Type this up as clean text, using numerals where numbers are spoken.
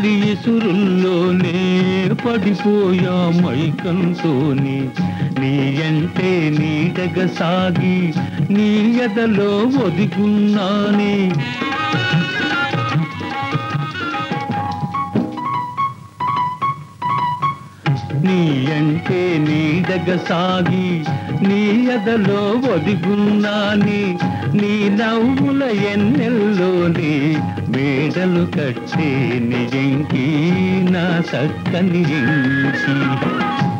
తొలి ఇసురుల్లోనే పడిపోయా మైకంతోనే నీ అంటే నీడగా సాగి నీ ఎదలో ఒదిగున్నానే నీ అంటే నీడగా సాగి నీ ఎదలో ఒదిగున్నానే నీ నవ్వుల ఎన్నెల్లోనే మేడలు కట్టే నిజంకి నా చక్కని ఇంకి